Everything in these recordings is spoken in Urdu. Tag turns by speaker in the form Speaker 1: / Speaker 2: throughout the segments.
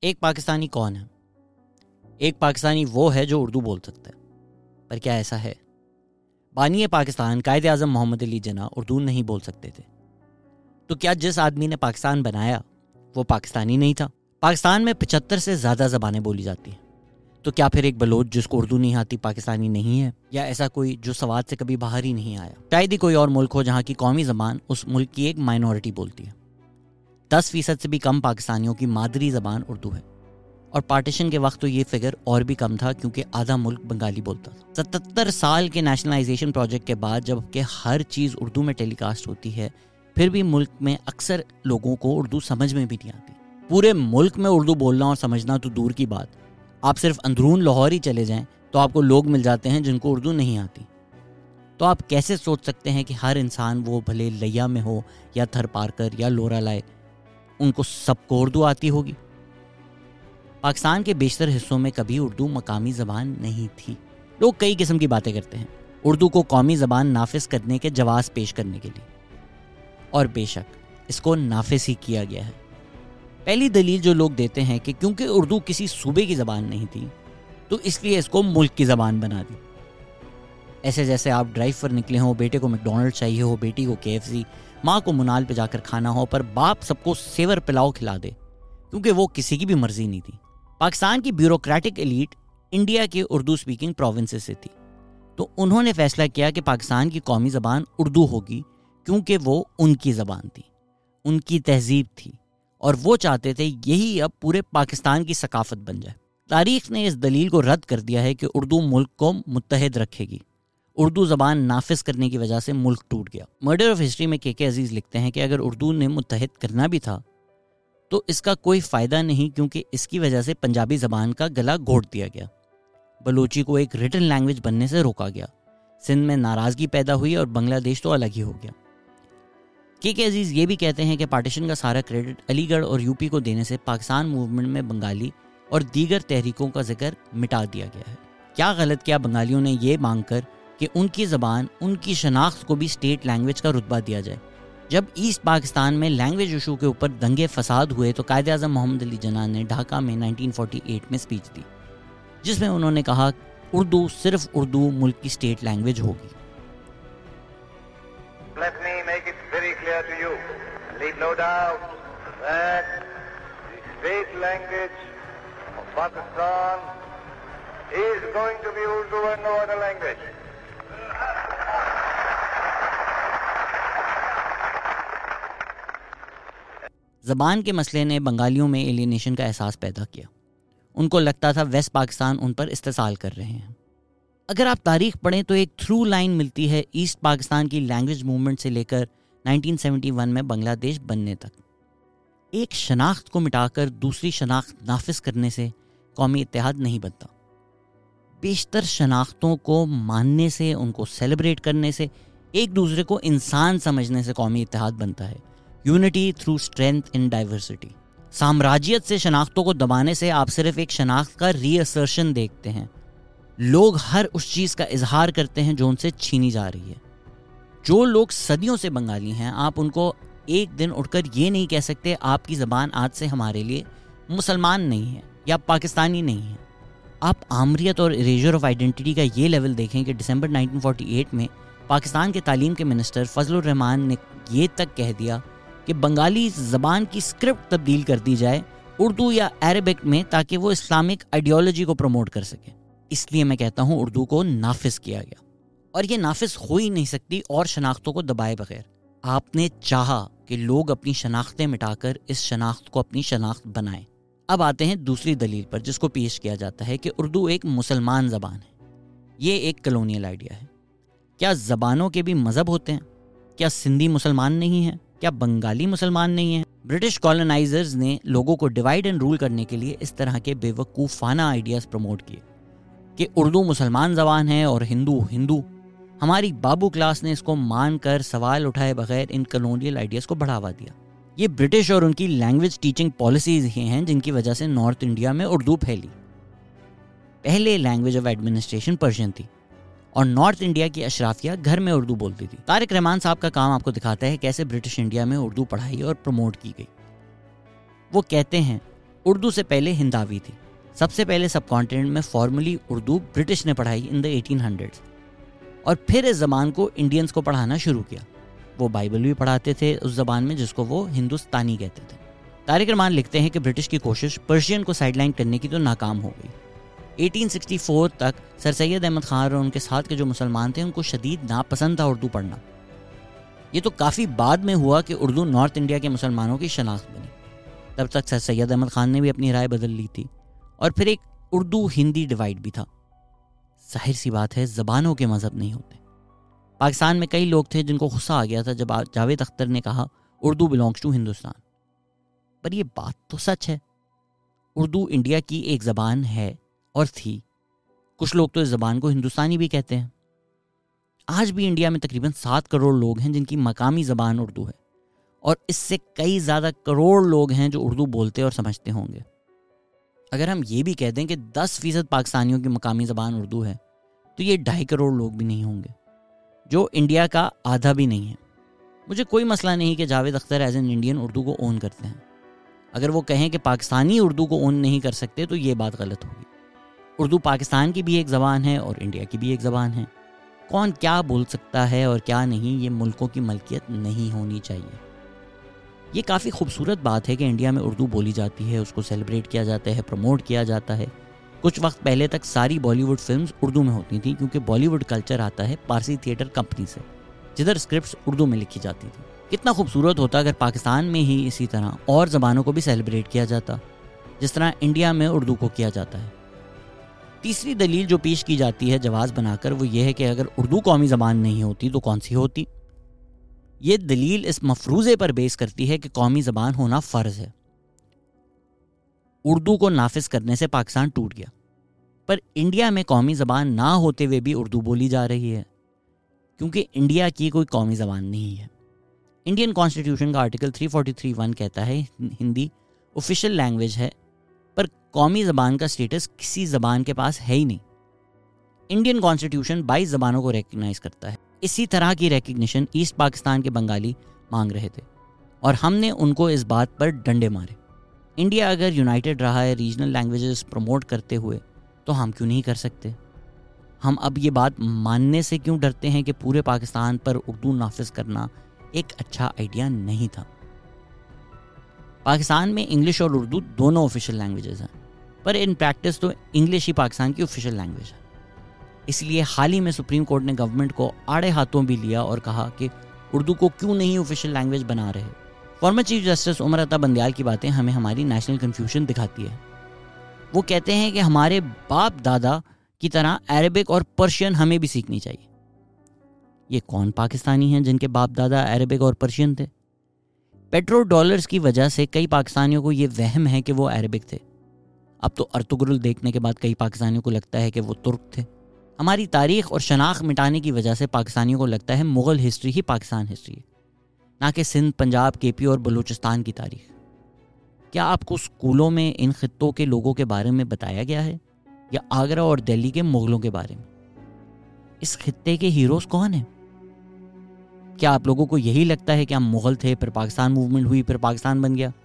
Speaker 1: ایک پاکستانی کون ہے؟ ایک پاکستانی وہ ہے جو اردو بول سکتا ہے، پر کیا ایسا ہے؟ بانی پاکستان قائد اعظم محمد علی جناح اردو نہیں بول سکتے تھے، تو کیا جس آدمی نے پاکستان بنایا وہ پاکستانی نہیں تھا؟ پاکستان میں 75 سے زیادہ زبانیں بولی جاتی ہیں، تو کیا پھر ایک بلوچ جس کو اردو نہیں آتی پاکستانی نہیں ہے؟ یا ایسا کوئی جو سوات سے کبھی باہر ہی نہیں آیا؟ شاید ہی کوئی اور ملک ہو جہاں کی قومی زبان اس ملک کی ایک مائنورٹی بولتی ہے۔ 10% سے بھی کم پاکستانیوں کی مادری زبان اردو ہے، اور پارٹیشن کے وقت تو یہ فگر اور بھی کم تھا کیونکہ آدھا ملک بنگالی بولتا تھا۔ 77 سال کے نیشنلائزیشن پروجیکٹ کے بعد جب کہ ہر چیز اردو میں ٹیلی کاسٹ ہوتی ہے، پھر بھی ملک میں اکثر لوگوں کو اردو سمجھ میں بھی نہیں آتی۔ پورے ملک میں اردو بولنا اور سمجھنا تو دور کی بات، آپ صرف اندرون لاہور ہی چلے جائیں تو آپ کو لوگ مل جاتے ہیں جن کو اردو نہیں آتی۔ تو آپ کیسے سوچ سکتے ہیں کہ ہر انسان، وہ بھلے لیا میں ہو یا تھر پارکر یا لورا لائے، ان کو سب کو اردو آتی ہوگی؟ پاکستان کے بیشتر حصوں میں کبھی اردو مقامی زبان نہیں تھی۔ لوگ کئی قسم کی باتیں کرتے ہیں اردو کو قومی زبان نافذ کرنے کے جواز پیش کرنے کے لیے، اور بے شک اس کو نافذ ہی کیا گیا ہے۔ پہلی دلیل جو لوگ دیتے ہیں کہ کیونکہ اردو کسی صوبے کی زبان نہیں تھی تو اس لیے اس کو ملک کی زبان بنا دی۔ ایسے جیسے آپ ڈرائیو پر نکلے ہوں، بیٹے کو میکڈونلڈ چاہیے ہو، بیٹی کو KFC، ماں کو منال پہ جا کر کھانا ہو، پر باپ سب کو سیور پلاؤ کھلا دے کیونکہ وہ کسی کی بھی مرضی نہیں تھی۔ پاکستان کی بیوروکریٹک ایلیٹ انڈیا کے اردو سپیکنگ پروونسز سے تھی، تو انہوں نے فیصلہ کیا کہ پاکستان کی قومی زبان اردو ہوگی کیونکہ وہ ان کی زبان تھی، ان کی تہذیب تھی، اور وہ چاہتے تھے یہی اب پورے پاکستان کی ثقافت بن جائے۔ تاریخ نے اس دلیل کو رد کر دیا ہے کہ اردو ملک کو متحد رکھے گی۔ اردو زبان نافذ کرنے کی وجہ سے ملک ٹوٹ گیا۔ مرڈر آف ہسٹری میں KK عزیز لکھتے ہیں کہ اگر اردو نے متحد کرنا بھی تھا تو اس کا کوئی فائدہ نہیں، کیونکہ اس کی وجہ سے پنجابی زبان کا گلا گھونٹ دیا گیا، بلوچی کو ایک ریٹن لینگویج بننے سے روکا گیا، سندھ میں ناراضگی پیدا ہوئی اور بنگلہ دیش تو الگ ہی ہو گیا۔ KK عزیز یہ بھی کہتے ہیں کہ پارٹیشن کا سارا کریڈٹ علی گڑھ اور UP کو دینے سے پاکستان موومنٹ میں بنگالی اور دیگر تحریکوں کا ذکر مٹا دیا گیا ہے۔ کیا غلط کیا بنگالیوں نے یہ مانگ کر کہ ان کی زبان، ان کی شناخت کو بھی اسٹیٹ لینگویج کا رتبہ دیا جائے؟ جب ایسٹ پاکستان میں لینگویج ایشو کے اوپر دنگے فساد ہوئے تو قائد اعظم محمد علی جناح نے ڈھاکہ میں 1948 میں اسپیچ دی، جس میں انہوں نے کہا اردو، صرف اردو ملک کی اسٹیٹ لینگویج ہوگی۔
Speaker 2: Let me make it very clear to you, leave no doubt that the state language of Pakistan is going to be Urdu and no other language.
Speaker 1: زبان کے مسئلے نے بنگالیوں میں ایلینیشن کا احساس پیدا کیا۔ ان کو لگتا تھا ویسٹ پاکستان ان پر استحصال کر رہے ہیں۔ اگر آپ تاریخ پڑھیں تو ایک تھرو لائن ملتی ہے ایسٹ پاکستان کی لینگویج موومنٹ سے لے کر 1971 میں بنگلہ دیش بننے تک۔ ایک شناخت کو مٹا کر دوسری شناخت نافذ کرنے سے قومی اتحاد نہیں بنتا۔ بیشتر شناختوں کو ماننے سے، ان کو سیلیبریٹ کرنے سے، ایک دوسرے کو انسان سمجھنے سے قومی اتحاد بنتا ہے۔ Unity through strength in diversity. سامراجیت سے شناختوں کو دبانے سے آپ صرف ایک شناخت کا ری اسرشن دیکھتے ہیں۔ لوگ ہر اس چیز کا اظہار کرتے ہیں جو ان سے چھینی جا رہی ہے۔ جو لوگ صدیوں سے بنگالی ہیں، آپ ان کو ایک دن اٹھ کر یہ نہیں کہہ سکتے آپ کی زبان آج سے ہمارے لیے مسلمان نہیں ہے یا پاکستانی نہیں ہے۔ آپ آمریت اور اریجر آف آئیڈینٹی کا یہ لیول دیکھیں کہ دسمبر 1948 میں پاکستان کے تعلیم کے منسٹر فضل الرحمان نے یہ تک کہہ دیا کہ بنگالی زبان کی اسکرپٹ تبدیل کر دی جائے اردو یا عربک میں تاکہ وہ اسلامک آئیڈیالوجی کو پروموٹ کر سکے۔ اس لیے میں کہتا ہوں اردو کو نافذ کیا گیا، اور یہ نافذ ہو ہی نہیں سکتی اور شناختوں کو دبائے بغیر۔ آپ نے چاہا کہ لوگ اپنی شناختیں مٹا کر اس شناخت کو اپنی شناخت بنائیں۔ اب آتے ہیں دوسری دلیل پر جس کو پیش کیا جاتا ہے کہ اردو ایک مسلمان زبان ہے۔ یہ ایک کلونیل آئیڈیا ہے۔ کیا زبانوں کے بھی مذہب ہوتے ہیں؟ کیا سندھی مسلمان نہیں ہیں؟ کیا بنگالی مسلمان نہیں ہیں؟ برٹش کالونائزرز نے لوگوں کو ڈیوائیڈ اینڈ رول کرنے کے لیے اس طرح کے بے وقوفانہ آئیڈیاز پروموٹ کیے کہ اردو مسلمان زبان ہے اور ہندو ہندو۔ ہماری بابو کلاس نے اس کو مان کر سوال اٹھائے بغیر ان کلونیل آئیڈیاز کو بڑھاوا دیا۔ یہ برٹش اور ان کی لینگویج ٹیچنگ پالیسیز ہی ہیں جن کی وجہ سے نارتھ انڈیا میں اردو پھیلی۔ پہلے لینگویج آف ایڈمنسٹریشن پرشین تھی اور نارتھ انڈیا کی اشرافیہ گھر میں اردو بولتی تھی۔ طارق رحمان صاحب کا کام آپ کو دکھاتا ہے کیسے برٹش انڈیا میں اردو پڑھائی اور پروموٹ کی گئی۔ وہ کہتے ہیں اردو سے پہلے ہنداوی تھی. سب سے پہلے سب کانٹیننٹ میں فارملی اردو برٹش نے پڑھائی ان دا 1800s, اور پھر اس زبان کو انڈینز کو پڑھانا شروع کیا. وہ بائبل بھی پڑھاتے تھے اس زبان میں جس کو وہ ہندوستانی کہتے تھے. طارق رحمان لکھتے ہیں کہ برٹش کی کوشش پرشین کو سائڈ لائن کرنے کی تو ناکام ہو گئی. 1864 تک سر سید احمد خان اور ان کے ساتھ کے جو مسلمان تھے ان کو شدید ناپسند تھا اردو پڑھنا. یہ تو کافی بعد میں ہوا کہ اردو نارتھ انڈیا کے مسلمانوں کی شناخت بنی. تب تک سر سید احمد خان نے بھی اپنی رائے بدل لی تھی, اور پھر ایک اردو ہندی ڈیوائیڈ بھی تھا. ظاہر سی بات ہے زبانوں کے مذہب نہیں ہوتے. پاکستان میں کئی لوگ تھے جن کو غصہ آ گیا تھا جب جاوید اختر نے کہا اردو بلانگس ٹو ہندوستان. پر یہ بات تو سچ ہے. اردو انڈیا کی ایک زبان ہے اور تھی. کچھ لوگ تو اس زبان کو ہندوستانی بھی کہتے ہیں. آج بھی انڈیا میں تقریباً 7 کروڑ لوگ ہیں جن کی مقامی زبان اردو ہے, اور اس سے کئی زیادہ کروڑ لوگ ہیں جو اردو بولتے اور سمجھتے ہوں گے. اگر ہم یہ بھی کہہ دیں کہ 10% پاکستانیوں کی مقامی زبان اردو ہے تو یہ 2.5 کروڑ لوگ بھی نہیں ہوں گے, جو انڈیا کا آدھا بھی نہیں ہے. مجھے کوئی مسئلہ نہیں کہ Javed Akhtar as an Indian Urdu کو اون کرتے ہیں. اگر وہ کہیں کہ پاکستانی اردو کو اون نہیں کر سکتے تو یہ بات غلط ہوگی. اردو پاکستان کی بھی ایک زبان ہے اور انڈیا کی بھی ایک زبان ہے. کون کیا بول سکتا ہے اور کیا نہیں, یہ ملکوں کی ملکیت نہیں ہونی چاہیے. یہ کافی خوبصورت بات ہے کہ انڈیا میں اردو بولی جاتی ہے, اس کو سیلیبریٹ کیا جاتا ہے, پروموٹ کیا جاتا ہے. کچھ وقت پہلے تک ساری بالی ووڈ فلمز اردو میں ہوتی تھیں کیونکہ بالی ووڈ کلچر آتا ہے پارسی تھیٹر کمپنی سے, جدھر اسکرپٹس اردو میں لکھی جاتی تھی. کتنا خوبصورت ہوتا اگر پاکستان میں ہی اسی طرح اور زبانوں کو بھی سیلیبریٹ کیا جاتا جس طرح انڈیا میں اردو کو کیا جاتا ہے. تیسری دلیل جو پیش کی جاتی ہے جواز بنا کر وہ یہ ہے کہ اگر اردو قومی زبان نہیں ہوتی تو کون سی ہوتی. یہ دلیل اس مفروضے پر بیس کرتی ہے کہ قومی زبان ہونا فرض ہے. اردو کو نافذ کرنے سے پاکستان ٹوٹ گیا, پر انڈیا میں قومی زبان نہ ہوتے ہوئے بھی اردو بولی جا رہی ہے کیونکہ انڈیا کی کوئی قومی زبان نہیں ہے. انڈین کانسٹیٹیوشن کا آرٹیکل 343(1) کہتا ہے ہندی آفیشیل لینگویج ہے, پر قومی زبان کا سٹیٹس کسی زبان کے پاس ہے ہی نہیں. انڈین کانسٹیٹیوشن 22 زبانوں کو ریکگنائز کرتا ہے. اسی طرح کی ریکگنیشن ایسٹ پاکستان کے بنگالی مانگ رہے تھے اور ہم نے ان کو اس بات پر ڈنڈے مارے. انڈیا اگر یونائٹڈ رہا ہے ریجنل لینگویجز پروموٹ کرتے ہوئے تو ہم کیوں نہیں کر سکتے؟ ہم اب یہ بات ماننے سے کیوں ڈرتے ہیں کہ پورے پاکستان پر اردو نافذ کرنا ایک اچھا آئیڈیا نہیں تھا؟ پاکستان میں انگلش اور اردو دونوں آفیشیل لینگویجز ہیں, پر ان پریکٹس تو انگلش ہی پاکستان کی آفیشیل لینگویج ہے. اس لیے حال ہی میں سپریم کورٹ نے گورنمنٹ کو آڑے ہاتھوں بھی لیا اور کہا کہ اردو کو کیوں نہیں آفیشیل لینگویج بنا رہے. Farmer chief justice Umar Ata Bandial کی باتیں ہمیں ہماری نیشنل کنفیوژن دکھاتی ہے. وہ کہتے ہیں کہ ہمارے باپ دادا کی طرح عربک اور پرشین ہمیں بھی سیکھنی چاہیے. یہ کون پاکستانی ہیں جن کے باپ دادا عربک اور پرشین تھے؟ پیٹرو ڈالرز کی وجہ سے کئی پاکستانیوں کو یہ وہم ہے کہ وہ عربک تھے. اب تو ارطغرل دیکھنے کے بعد کئی پاکستانیوں کو لگتا ہے کہ وہ ترک تھے. ہماری تاریخ اور شناخت مٹانے کی وجہ سے پاکستانیوں کو لگتا ہے مغل ہسٹری ہی پاکستان ہسٹری ہے, نہ کہ سندھ, پنجاب, کے پی اور بلوچستان کی تاریخ. کیا آپ کو اسکولوں میں ان خطوں کے لوگوں کے بارے میں بتایا گیا ہے, یا آگرہ اور دہلی کے مغلوں کے بارے میں؟ اس خطے کے ہیروز کون ہیں؟ کیا آپ لوگوں کو یہی لگتا ہے کہ ہم مغل تھے, پھر پاکستان موومنٹ ہوئی, پھر پاکستان بن گیا؟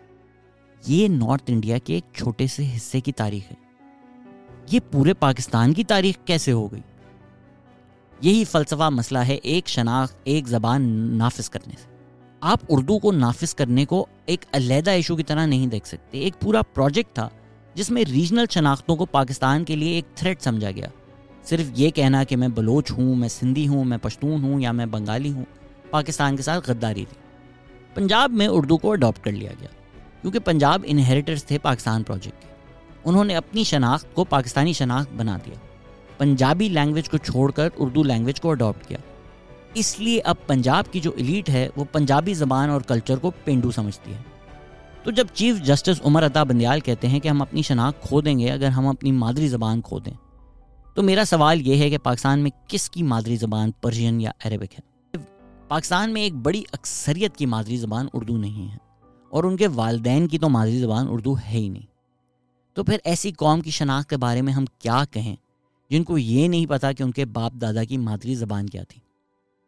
Speaker 1: یہ نارتھ انڈیا کے ایک چھوٹے سے حصے کی تاریخ ہے. یہ پورے پاکستان کی تاریخ کیسے ہو گئی؟ یہی فلسفہ مسئلہ ہے ایک شناخت, ایک زبان نافذ کرنے سے. آپ اردو کو نافذ کرنے کو ایک علیحدہ ایشو کی طرح نہیں دیکھ سکتے. ایک پورا پروجیکٹ تھا جس میں ریجنل شناختوں کو پاکستان کے لیے ایک تھریٹ سمجھا گیا. صرف یہ کہنا کہ میں بلوچ ہوں, میں سندھی ہوں, میں پشتون ہوں یا میں بنگالی ہوں, پاکستان کے ساتھ غداری تھی. پنجاب میں اردو کو اڈاپٹ کر لیا گیا کیونکہ پنجاب انہیریٹرز تھے پاکستان پروجیکٹ کے. انہوں نے اپنی شناخت کو پاکستانی شناخت بنا دیا, پنجابی لینگویج کو چھوڑ کر اردو لینگویج کو اڈاپٹ کیا. اس لیے اب پنجاب کی جو ایلیٹ ہے وہ پنجابی زبان اور کلچر کو پینڈو سمجھتی ہے. تو جب چیف جسٹس عمر عطا بندیال کہتے ہیں کہ ہم اپنی شناخت کھو دیں گے اگر ہم اپنی مادری زبان کھو دیں, تو میرا سوال یہ ہے کہ پاکستان میں کس کی مادری زبان پرشین یا عربک ہے؟ پاکستان میں ایک بڑی اکثریت کی مادری زبان اردو نہیں ہے, اور ان کے والدین کی تو مادری زبان اردو ہے ہی نہیں. تو پھر ایسی قوم کی شناخت کے بارے میں ہم کیا کہیں جن کو یہ نہیں پتا کہ ان کے باپ دادا کی مادری زبان کیا تھی؟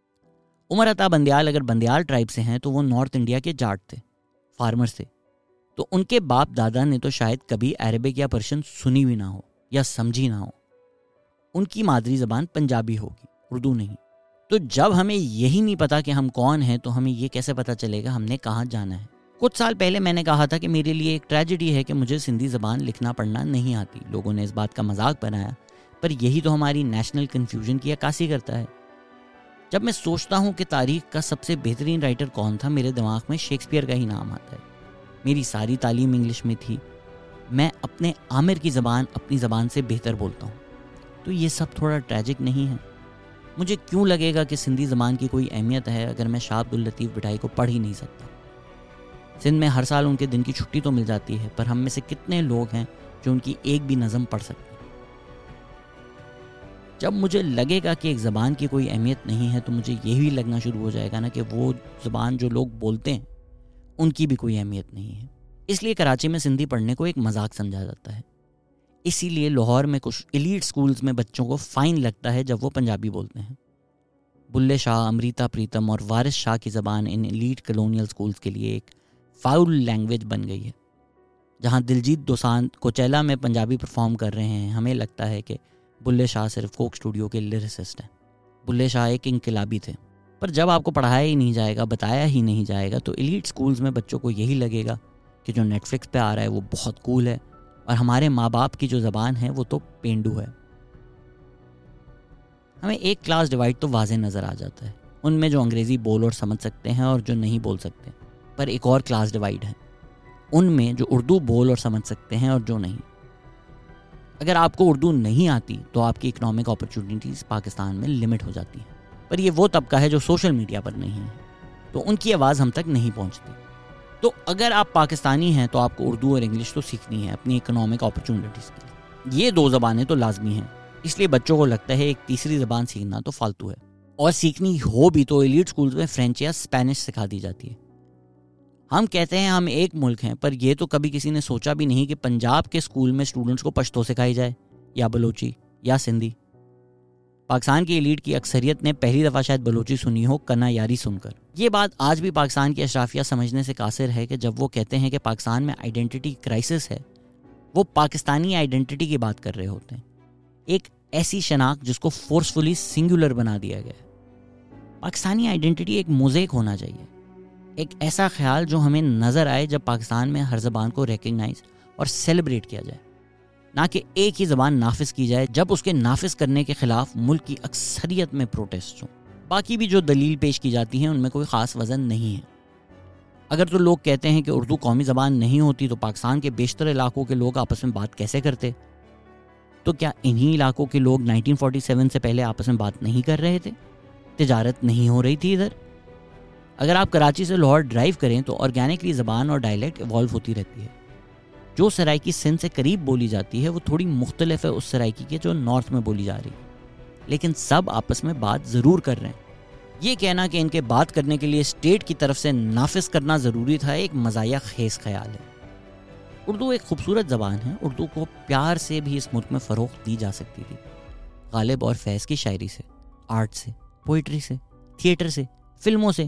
Speaker 1: عمر عطا بندیال اگر بندیال ٹرائب سے ہیں تو وہ نارتھ انڈیا کے جاٹ تھے, فارمرز تھے. تو ان کے باپ دادا نے تو شاید کبھی عربک یا پرشین سنی بھی نہ ہو یا سمجھی نہ ہو. ان کی مادری زبان پنجابی ہوگی, اردو نہیں. تو جب ہمیں یہی نہیں پتا کہ ہم کون ہیں تو ہمیں یہ کیسے پتا چلے گا ہم نے کہاں جانا ہے. کچھ سال پہلے میں نے کہا تھا کہ میرے لیے ایک ٹریجڈی ہے کہ مجھے سندھی زبان لکھنا پڑھنا نہیں آتی. لوگوں نے اس بات کا مذاق بنایا, پر یہی تو ہماری نیشنل کنفیوژن کی عکاسی کرتا ہے. جب میں سوچتا ہوں کہ تاریخ کا سب سے بہترین رائٹر کون تھا, میرے دماغ میں شیکسپیئر کا ہی نام آتا ہے. میری ساری تعلیم انگلش میں تھی, میں اپنے عامر کی زبان اپنی زبان سے بہتر بولتا ہوں. تو یہ سب تھوڑا ٹریجک نہیں ہے؟ مجھے کیوں لگے گا کہ سندھی زبان کی کوئی اہمیت ہے اگر میں شاہ عبداللطیف بٹائی کو پڑھ ہی نہیں سکتا؟ سندھ میں ہر سال ان کے دن کی چھٹی تو مل جاتی ہے, پر ہم میں سے کتنے لوگ ہیں جو ان کی ایک بھی نظم پڑھ سکتے ہیں؟ جب مجھے لگے گا کہ ایک زبان کی کوئی اہمیت نہیں ہے تو مجھے یہ بھی لگنا شروع ہو جائے گا نا کہ وہ زبان جو لوگ بولتے ہیں ان کی بھی کوئی اہمیت نہیں ہے. اس لیے کراچی میں سندھی پڑھنے کو ایک مذاق سمجھا جاتا ہے. اسی لیے لاہور میں کچھ ایلیٹ سکولز میں بچوں کو فائن لگتا ہے جب وہ پنجابی بولتے ہیں. بلے شاہ, امریتا پریتم اور وارث شاہ کی زبان ان ایلیٹ کلونیل سکولز کے لیے ایک فاؤل لینگویج بن گئی ہے. جہاں دلجیت دوسانجھ کوچیلا میں پنجابی پرفارم کر رہے ہیں, ہمیں لگتا ہے کہ بلے شاہ صرف کوک اسٹوڈیو کے لیریسسٹ ہیں. بلے شاہ ایک انقلابی تھے. پر جب آپ کو پڑھایا ہی نہیں جائے گا, بتایا ہی نہیں جائے گا, تو ایلیٹ سکولز میں بچوں کو یہی لگے گا کہ جو نیٹ فلکس پہ آ رہا ہے وہ بہت کول ہے, اور ہمارے ماں باپ کی جو زبان ہے وہ تو پینڈو ہے. ہمیں ایک کلاس ڈیوائڈ تو واضح نظر آ جاتا ہے, ان میں جو انگریزی بول اور سمجھ سکتے ہیں اور جو نہیں بول سکتے. پر ایک اور کلاس ڈیوائڈ ہے, ان میں جو اردو بول اور سمجھ سکتے ہیں اور جو نہیں. اگر آپ کو اردو نہیں آتی تو آپ کی اکنامک اپرچونیٹیز پاکستان میں لمٹ ہو جاتی ہیں. پر یہ وہ طبقہ ہے جو سوشل میڈیا پر نہیں ہے, تو ان کی آواز ہم تک نہیں پہنچتی. تو اگر آپ پاکستانی ہیں تو آپ کو اردو اور انگلش تو سیکھنی ہے اپنی اکنامک اپرچونیٹیز کے لیے. یہ دو زبانیں تو لازمی ہیں. اس لیے بچوں کو لگتا ہے ایک تیسری زبان سیکھنا تو فالتو ہے, اور سیکھنی ہو بھی تو ایلیٹ سکولز میں فرینچ یا اسپینش سکھا دی جاتی ہے. ہم کہتے ہیں ہم ایک ملک ہیں, پر یہ تو کبھی کسی نے سوچا بھی نہیں کہ پنجاب کے اسکول میں اسٹوڈنٹس کو پشتو سکھائی جائے, یا بلوچی, یا سندھی. پاکستان کی ایلیٹ کی اکثریت نے پہلی دفعہ شاید بلوچی سنی ہو کنا یاری سن کر. یہ بات آج بھی پاکستان کی اشرافیہ سمجھنے سے قاصر ہے کہ جب وہ کہتے ہیں کہ پاکستان میں آئیڈینٹی کرائسس ہے, وہ پاکستانی آئیڈینٹی کی بات کر رہے ہوتے ہیں. ایک ایسی شناخت جس کو فورسفلی سنگولر بنا دیا گیا ہے. پاکستانی آئیڈینٹی ایک موزیک ہونا چاہیے, ایک ایسا خیال جو ہمیں نظر آئے جب پاکستان میں ہر زبان کو ریکگنائز اور سیلیبریٹ کیا جائے, نہ کہ ایک ہی زبان نافذ کی جائے جب اس کے نافذ کرنے کے خلاف ملک کی اکثریت میں پروٹیسٹ ہوں. باقی بھی جو دلیل پیش کی جاتی ہیں ان میں کوئی خاص وزن نہیں ہے. اگر تو لوگ کہتے ہیں کہ اردو قومی زبان نہیں ہوتی تو پاکستان کے بیشتر علاقوں کے لوگ آپس میں بات کیسے کرتے؟ تو کیا انہی علاقوں کے لوگ 1947 سے پہلے آپس میں بات نہیں کر رہے تھے؟ تجارت نہیں ہو رہی تھی ادھر؟ اگر آپ کراچی سے لاہور ڈرائیو کریں تو آرگینکلی زبان اور ڈائلیکٹ ایوالو ہوتی رہتی ہے. جو سرائکی سندھ سے قریب بولی جاتی ہے وہ تھوڑی مختلف ہے اس سرائکی کے جو نارتھ میں بولی جا رہی ہے, لیکن سب آپس میں بات ضرور کر رہے ہیں. یہ کہنا کہ ان کے بات کرنے کے لیے اسٹیٹ کی طرف سے نافذ کرنا ضروری تھا ایک مزاحیہ خیز خیال ہے. اردو ایک خوبصورت زبان ہے, اردو کو پیار سے بھی اس ملک میں فروغ دی جا سکتی تھی. غالب اور فیض کی شاعری سے, آرٹ سے, پوئٹری سے, تھیٹر سے, فلموں سے.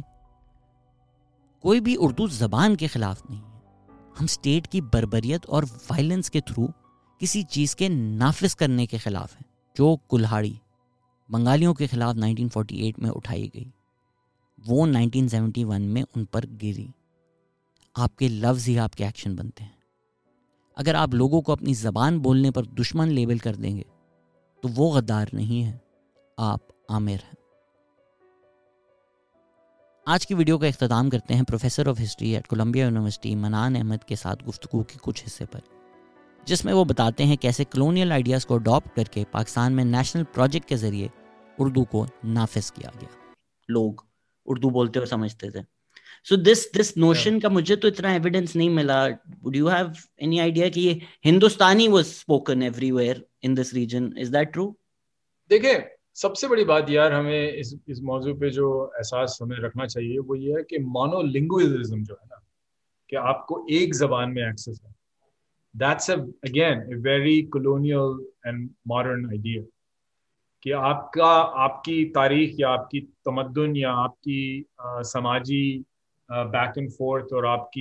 Speaker 1: کوئی بھی اردو زبان کے خلاف نہیں ہے. ہم اسٹیٹ کی بربریت اور وائلنس کے تھرو کسی چیز کے نافذ کرنے کے خلاف ہیں. جو کلہاڑی بنگالیوں کے خلاف 1948 میں اٹھائی گئی, وہ 1971 میں ان پر گری. آپ کے لفظ ہی آپ کے ایکشن بنتے ہیں. اگر آپ لوگوں کو اپنی زبان بولنے پر دشمن لیبل کر دیں گے تو وہ غدار نہیں ہے, آپ عامر ہیں. آج کی ویڈیو کا اختتام کرتے ہیں professor of history at Columbia University Manan Ahmad کے ساتھ گفتگو کے کچھ حصے پر, جس میں وہ بتاتے ہیں کیسے کلونیل آئیڈیاز کو اڈاپٹ کر کے پاکستان میں نیشنل پروجیکٹ کے ذریعے اردو کو نافذ کیا گیا. لوگ اردو بولتے اور سمجھتے تھے. سو دس نوشن کا مجھے تو اتنا ایویڈنس نہیں ملا. Do you have any idea کہ یہ Hindustani was spoken everywhere in this region? Is that true?
Speaker 3: دیکھیں, سب سے بڑی بات یار ہمیں اس موضوع پہ جو احساس ہمیں رکھنا چاہیے وہ یہ ہے کہ مانو لنگوئزم جو ہے نا, کہ آپ کو ایک زبان میں ایکسس ہے. That's again a very colonial and modern idea کہ آپ کی تاریخ یا آپ کی تمدن یا آپ کی سماجی بیک اینڈ فورتھ اور آپ کی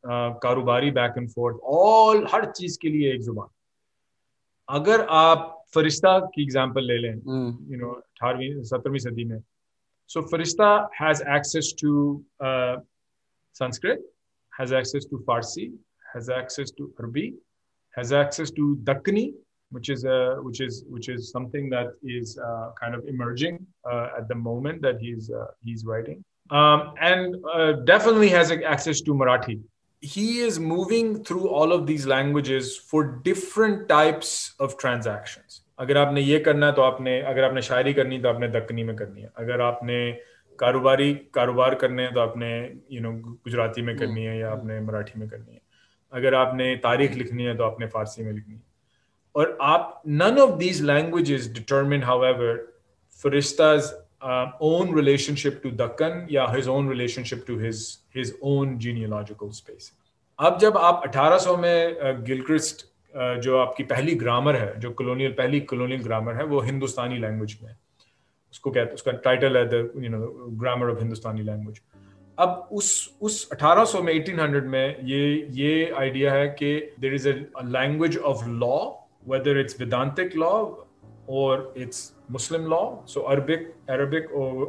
Speaker 3: کاروباری بیک اینڈ فورتھ ہر چیز کے لیے ایک زبان. اگر آپ فرشتہ کی ایگزامپل لے لیں 18ویں 17ویں صدی میں, so Firishta has access to Sanskrit, has access to Farsi, has access to Arabic, has access to Dakkani, which is something that is kind of emerging at the moment that he's writing, and definitely has access to Marathi. He is moving through all of these languages for different types of transactions. اگر آپ نے یہ کرنا ہے تو اگر آپ نے شاعری کرنی تو آپ نے دکنی میں کرنی ہے, اگر آپ نے کاروبار کرنے ہیں تو آپ نے گجراتی میں کرنی ہے یا آپ نے مراٹھی میں کرنی ہے, اگر آپ نے تاریخ لکھنی ہے تو آپ نے فارسی میں لکھنی ہے. اور آپ none of these languages determine however Farishta's own relationship to Dakkan یا his own relationship to his own genealogical space. اب جب آپ 1800 میں گلکرسٹ جو آپ کی پہلی گرامر ہے, جو پہلی کلونیل گرامر ہے, وہ ہندوستانی لینگویج میں ہے. اس کو کہتے, اس کا ٹائٹل ہے گرامر آف ہندوستانی لینگویج. اب اس 1800 میں 1800 میں یہ آئیڈیا ہے کہ there is a language of law, whether it's Vedantic law or it's Muslim law, so Arabic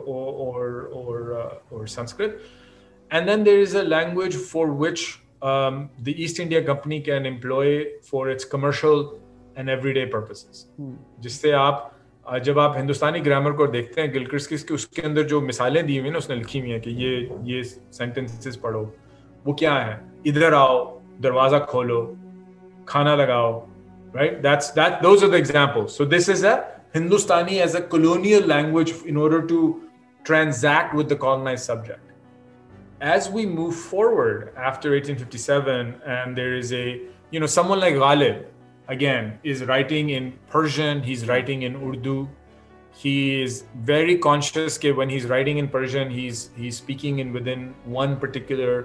Speaker 3: or Sanskrit, and then there is a language for which the East India Company can employ for its commercial and everyday purposes. جس سے جب آپ ہندوستانی گرامر کو دیکھتے ہیں گلکرسٹ کی, اس کے اندر جو مثالیں دی ہوئی ہیں نا, اس نے لکھی ہوئی ہیں کہ یہ سینٹنسز پڑھو, وہ کیا ہے, ادھر آؤ, دروازہ کھولو, کھانا لگاؤ, right? Those are the examples. So this is a Hindustani as a colonial language in order to transact with the colonized subject. As we move forward after 1857, and there is someone like Ghalib, again, is writing in Persian, he's writing in Urdu. He is very conscious that when he's writing in Persian, he's speaking within one particular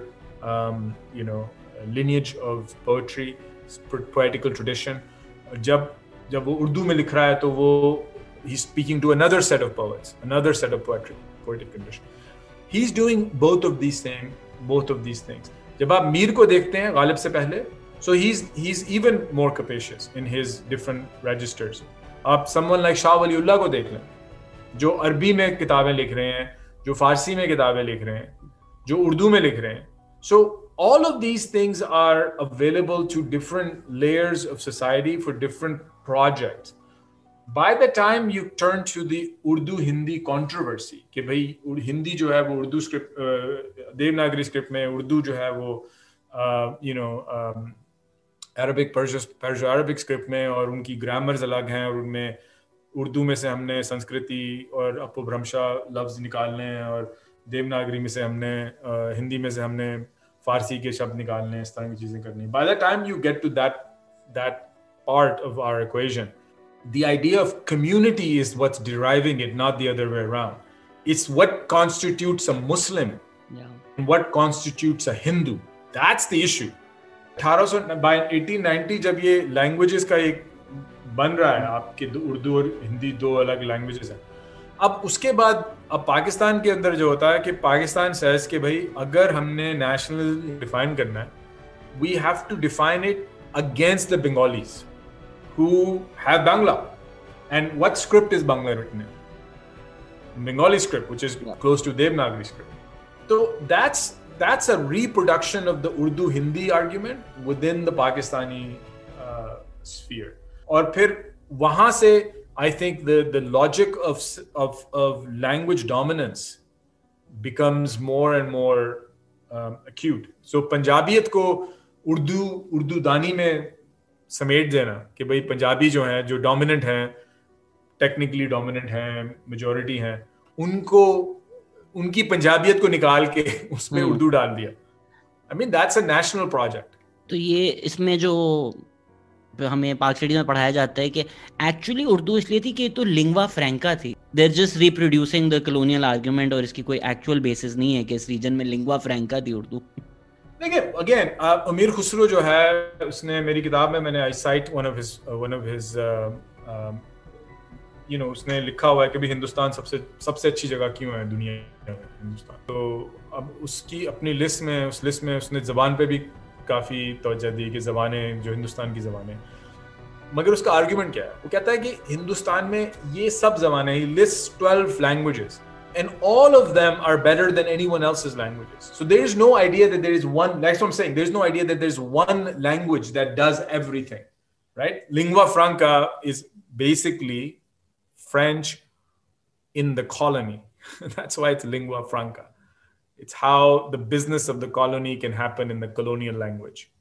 Speaker 3: lineage of poetry, poetical tradition. جب وہ اردو میں لکھ رہا ہے تو وہ he's speaking to another set of poets, another set of poetic tradition. He's doing both of these things. جب آپ میر کو دیکھتے ہیں غالب سے پہلے, so he's even more capacious in his different registers. آپ someone like شاہ ولی اللہ کو دیکھ لیں, جو عربی میں کتابیں لکھ رہے ہیں, جو فارسی میں کتابیں لکھ رہے ہیں, جو اردو میں لکھ رہے ہیں. So all of these things are available to different layers of society for different projects. By the time you turn to the Urdu-Hindi controversy, کہ بھئی ہندی جو ہے وہ اردو سکرپٹ, دیوناگری سکرپٹ میں, اردو جو ہے وہ عربک پرشو عربک سکرپٹ میں, اور ان کی گرامرز الگ ہیں, اور ان میں اردو میں سے ہم نے سنسکرتی اور اپو بھرمشا لفظ نکالنے ہیں, اور دیوناگری میں سے ہم نے ہندی میں سے ہم نے فارسی کے شبد نکالنے ہیں, اس طرح کی چیزیں کرنی. By the time you get to that part of our equation, the idea of community is what's deriving it, not the other way around. It's what constitutes a Muslim and what constitutes a Hindu. That's the issue. by 1890 جب یہ لینگویجز کا ایک بن رہا ہے, آپ کے اردو اور ہندی دو الگ لینگویجز ہیں. اب اس کے بعد اب پاکستان کے اندر جو ہوتا ہے کہ پاکستان سیز کہ بھائی اگر ہم نے نیشنل ڈیفائن کرنا ہے, we have to define it against the Bengalis who have Bangla. And what script is Bangla written in? Bengali script, which is close to Devanagari script. So that's a reproduction of the Urdu-Hindi argument within the Pakistani sphere. اور پھر وہاں سے I think the logic of language dominance becomes more and more acute. So پنجابیت کو اردو دانی میں سمیٹ دینا کہ بھئی پنجابی جو ہیں, جو ڈومیننٹ ہیں, ٹیکنیکلی ڈومیننٹ ہیں, میجورٹی ہیں, ان کی پنجابیت کو نکال کے اس میں اردو ڈال دیا. I mean that's a national project.
Speaker 1: تو یہ اس میں جو ہمیں پاک اسٹڈیز میں پڑھایا جاتا ہے کہ ایکچولی اردو اس لیے تھی کہ تو لنگوا فرینکا تھی, they are just reproducing the colonial argument, اور اس کی کوئی ایکچوئل بیسس نہیں ہے کہ اس ریجن میں لنگوا فرینکا تھی اردو.
Speaker 3: دیکھیں اگین امیر خسرو جو ہے, اس نے میری کتاب میں نے I cite one of his اس نے لکھا ہوا ہے کہ بھی ہندوستان سب سے اچھی جگہ کیوں ہے دنیا میں, ہندوستان. تو اب اس کی اپنی لسٹ میں اس نے زبان پہ بھی काफ़ी तवज्जो दी कि ज़बानें जो हिंदुस्तान की ज़बानें, मगर उसका आर्ग्यूमेंट क्या है? वो कहता है कि हिंदुस्तान में ये सब ज़बानें, he lists 12 languages and all of them are better than anyone else's languages. So there is no idea that there is one, like what I'm saying, there's no idea that there's one language that does everything, right? Lingua franca is basically French in the colony. That's why it's lingua franca. It's how the business of the colony can happen in the colonial language.